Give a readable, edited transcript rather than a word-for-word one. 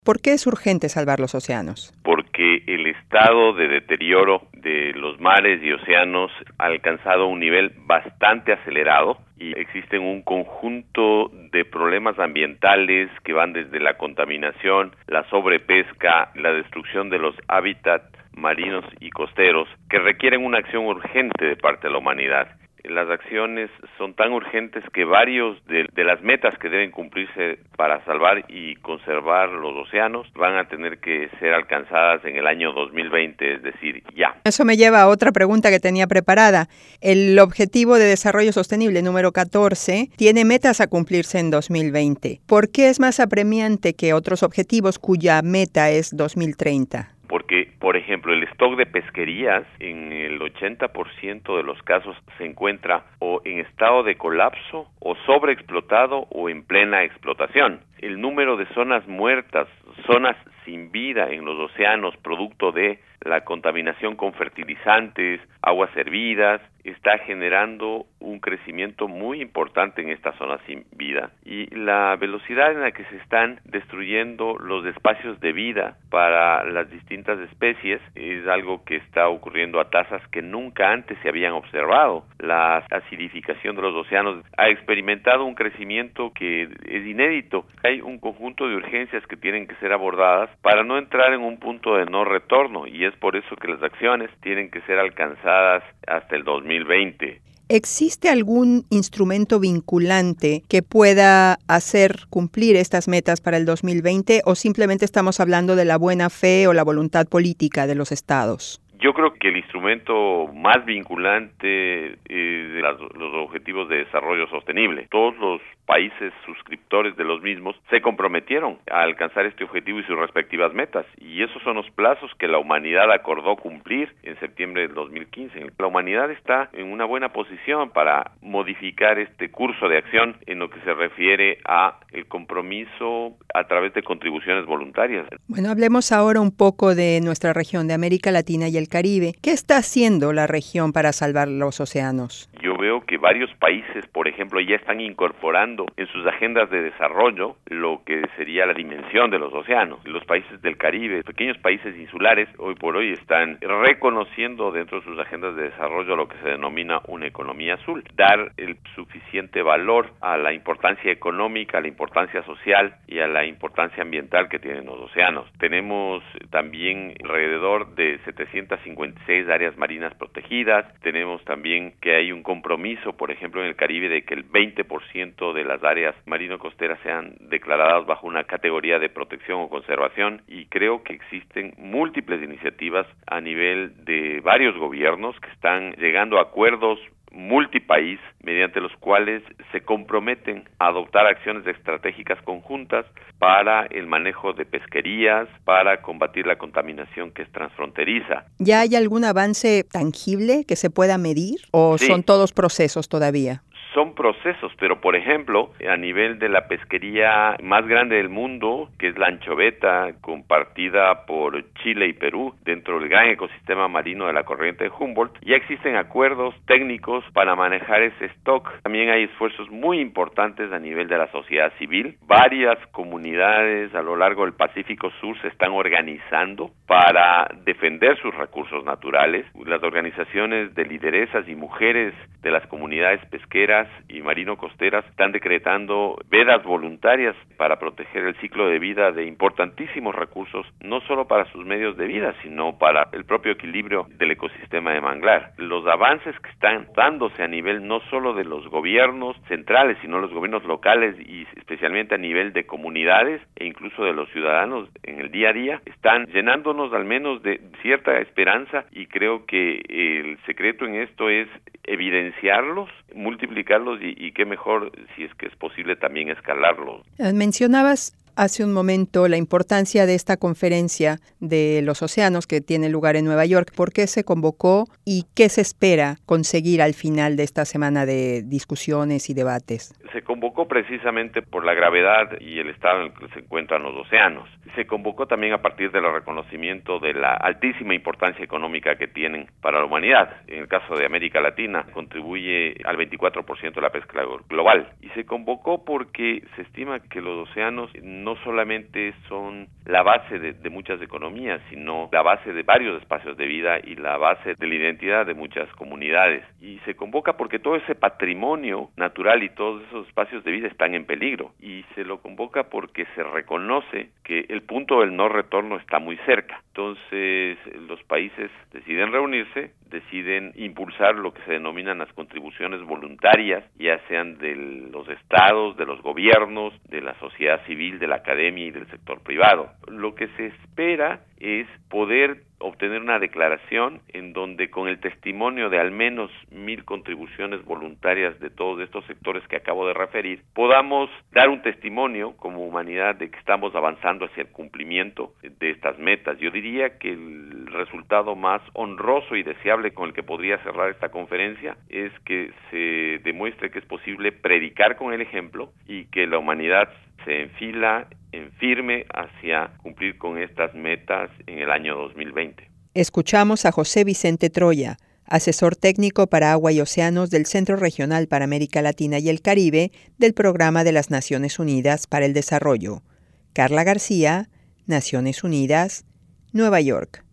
¿Por qué es urgente salvar los océanos? Porque el estado de deterioro de los mares y océanos ha alcanzado un nivel bastante acelerado y existen un conjunto de problemas ambientales que van desde la contaminación, la sobrepesca, la destrucción de los hábitats marinos y costeros que requieren una acción urgente de parte de la humanidad. Las acciones son tan urgentes que varios de las metas que deben cumplirse para salvar y conservar los océanos van a tener que ser alcanzadas en el año 2020, es decir, ya. Eso me lleva a otra pregunta que tenía preparada. El Objetivo de Desarrollo Sostenible número 14 tiene metas a cumplirse en 2020. ¿Por qué es más apremiante que otros objetivos cuya meta es 2030? Porque, por ejemplo, el stock de pesquerías en el 80% de los casos se encuentra o en estado de colapso o sobreexplotado o en plena explotación. El número de zonas muertas, zonas sin vida en los océanos producto de la contaminación con fertilizantes, aguas hervidas, está generando un crecimiento muy importante en estas zonas sin vida. Y la velocidad en la que se están destruyendo los espacios de vida para las distintas especies es algo que está ocurriendo a tasas que nunca antes se habían observado. La acidificación de los océanos ha experimentado un crecimiento que es inédito. Hay un conjunto de urgencias que tienen que ser abordadas para no entrar en un punto de no retorno, y es por eso que las acciones tienen que ser alcanzadas hasta el 2020. ¿Existe algún instrumento vinculante que pueda hacer cumplir estas metas para el 2020 o simplemente estamos hablando de la buena fe o la voluntad política de los estados? Yo creo que el instrumento más vinculante es los Objetivos de Desarrollo Sostenible. Todos los países suscriptores de los mismos se comprometieron a alcanzar este objetivo y sus respectivas metas, y esos son los plazos que la humanidad acordó cumplir en septiembre del 2015. La humanidad está en una buena posición para modificar este curso de acción en lo que se refiere a el compromiso a través de contribuciones voluntarias. Bueno, hablemos ahora un poco de nuestra región, de América Latina y el Caribe. ¿Qué está haciendo la región para salvar los océanos? Yo veo que varios países, por ejemplo, ya están incorporando en sus agendas de desarrollo lo que sería la dimensión de los océanos. Los países del Caribe, pequeños países insulares, hoy por hoy están reconociendo dentro de sus agendas de desarrollo lo que se denomina una economía azul. Dar el suficiente valor a la importancia económica, a la importancia social y a la importancia ambiental que tienen los océanos. Tenemos también alrededor de 756 áreas marinas protegidas. Tenemos también que hay un compromiso, por ejemplo, en el Caribe, de que el 20% de las áreas marino-costeras sean declaradas bajo una categoría de protección o conservación, y creo que existen múltiples iniciativas a nivel de varios gobiernos que están llegando a acuerdos multipaís mediante los cuales se comprometen a adoptar acciones estratégicas conjuntas para el manejo de pesquerías, para combatir la contaminación que es transfronteriza. ¿Ya hay algún avance tangible que se pueda medir o Sí. son todos procesos todavía? Son procesos, pero por ejemplo, a nivel de la pesquería más grande del mundo, que es la anchoveta, compartida por Chile y Perú dentro del gran ecosistema marino de la corriente de Humboldt, ya existen acuerdos técnicos para manejar ese stock. También hay esfuerzos muy importantes a nivel de la sociedad civil. Varias comunidades a lo largo del Pacífico Sur se están organizando para defender sus recursos naturales. Las organizaciones de lideresas y mujeres de las comunidades pesqueras y marino-costeras están decretando vedas voluntarias para proteger el ciclo de vida de importantísimos recursos, no solo para sus medios de vida, sino para el propio equilibrio del ecosistema de manglar. Los avances que están dándose a nivel no solo de los gobiernos centrales, sino los gobiernos locales y especialmente a nivel de comunidades e incluso de los ciudadanos en el día a día, están llenándonos al menos de cierta esperanza, y creo que el secreto en esto es evidenciarlos, multiplicarlos y qué mejor, si es que es posible, también escalarlos. Mencionabas hace un momento la importancia de esta conferencia de los océanos que tiene lugar en Nueva York. ¿Por qué se convocó y qué se espera conseguir al final de esta semana de discusiones y debates? Se convocó precisamente por la gravedad y el estado en el que se encuentran los océanos. Se convocó también a partir del reconocimiento de la altísima importancia económica que tienen para la humanidad. En el caso de América Latina, contribuye al 24% de la pesca global. Y se convocó porque se estima que los océanos no no solamente son la base de muchas economías, sino la base de varios espacios de vida y la base de la identidad de muchas comunidades. Y se convoca porque todo ese patrimonio natural y todos esos espacios de vida están en peligro. Y se lo convoca porque se reconoce que el punto del no retorno está muy cerca. Entonces, los países deciden reunirse, deciden impulsar lo que se denominan las contribuciones voluntarias, ya sean de los estados, de los gobiernos, de la sociedad civil, de la academia y del sector privado. Lo que se espera es poder obtener una declaración en donde, con el testimonio de al menos 1,000 contribuciones voluntarias de todos estos sectores que acabo de referir, podamos dar un testimonio como humanidad de que estamos avanzando hacia el cumplimiento de estas metas. Yo diría que el resultado más honroso y deseable con el que podría cerrar esta conferencia es que se demuestre que es posible predicar con el ejemplo y que la humanidad se enfila en firme hacia cumplir con estas metas en el año 2020. Escuchamos a José Vicente Troya, asesor técnico para agua y océanos del Centro Regional para América Latina y el Caribe del Programa de las Naciones Unidas para el Desarrollo. Carla García, Naciones Unidas, Nueva York.